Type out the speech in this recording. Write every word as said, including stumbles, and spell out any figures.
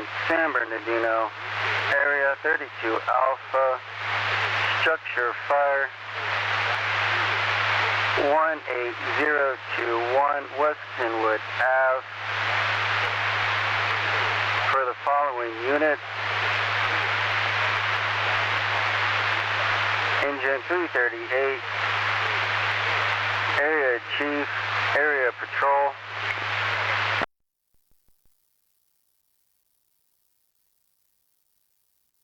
in San Bernardino, area thirty-two Alpha, structure fire, one eight zero two one West Kenwood Ave. For the following unit, Engine three thirty-eight, Area Chief, Area Patrol,